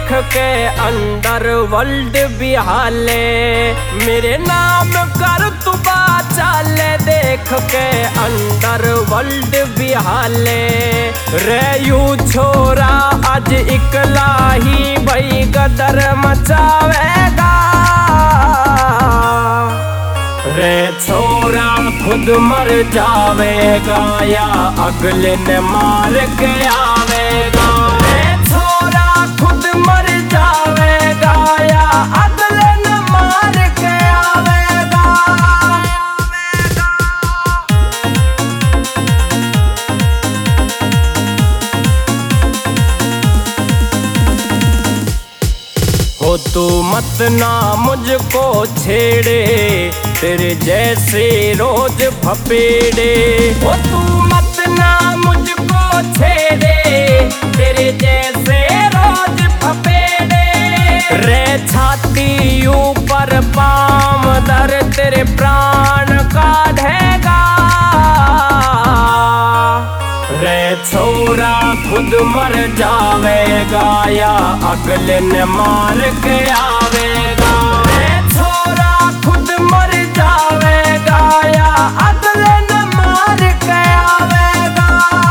देख के under world बिहाले, मेरे नाम कर तू बाचाले देख के अंडर वर्ल्ड बिहाले। रे यू छोरा आज इकला ही भाई गदर मचावेगा, रे छोरा खुद मर जावेगा या अगले ने मार के आवेगा। रे छोरा खुद मर जावेगा या अगले ने मार के आवेगा। हो तू मत ना मुझको छेड़े, तेरे जैसे रोज फपेड़े। हो तू मत ना मुझको छेड़े, तेरे जैसे रोज फपेड़े। रे छाती ऊपर पाम दर तेरे प्राण काढ़ेगा, रे छोरा खुद मर जावेगा या अगले ने मार के आवेगा। रे छोरा खुद मर जावेगा या अगले ने मार के आवेगा।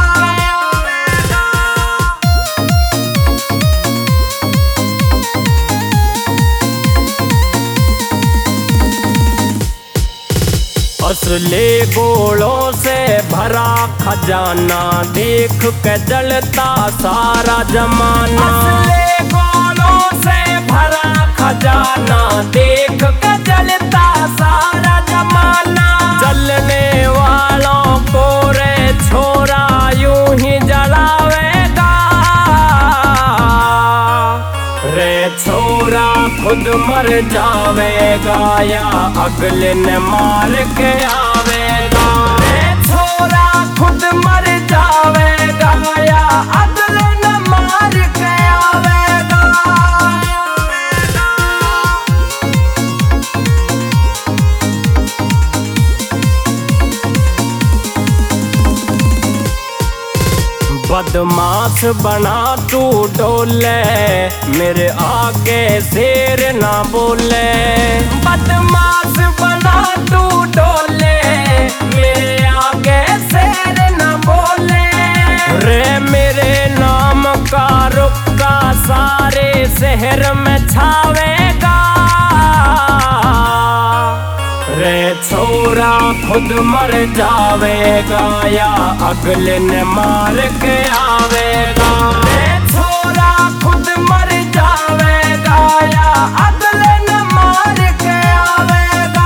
असले गोलों से भरा खजाना देख के जलता सारा जमाना। असले गोलों से भरा खजाना देख के जलता सारा जमाना। जलने वालों को रे छोरा यूं ही जलावेगा, रे छोरा खुद मर जावेगा या अगले ने मार के आवेगा। रे छोरा खुद मर जावेगा या अगले ने मार के आवेगा। बदमाश बना तू डोले, मेरे आगे शेर ना बोले। बदमाश बना तू डोले, मेरे आगे शेर ना बोले। रे मेरे नाम का रुक्का सारे शहर में छावेगा, रे छोरा खुद मर जावेगा या अगले ने मार के आवेगा। रे छोरा खुद मर जावेगा या अगले ने मार के आवेगा।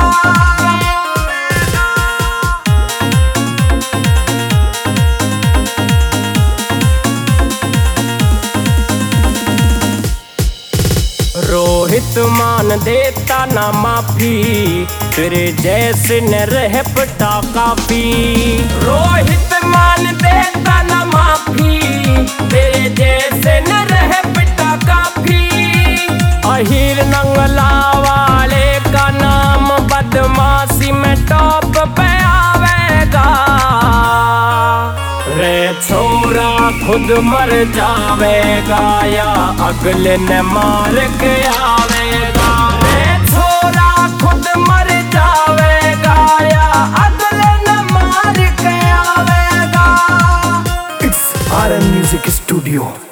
रोहित मान देता ना माफी, तेरे जैसे न रह पटा काफी। रोहित मान देता ना माफी, तेरे जैसे न रह पटा काफी। अहिर नंगला वाले का नाम बदमाशी में टॉप पे आवेगा, रे छोरा खुद मर जावेगा या अगले ने मार के आवेगा। रे छोरा खुद मर जावेगा या अगले ने मार के आवेगा। It's RM Music Studio.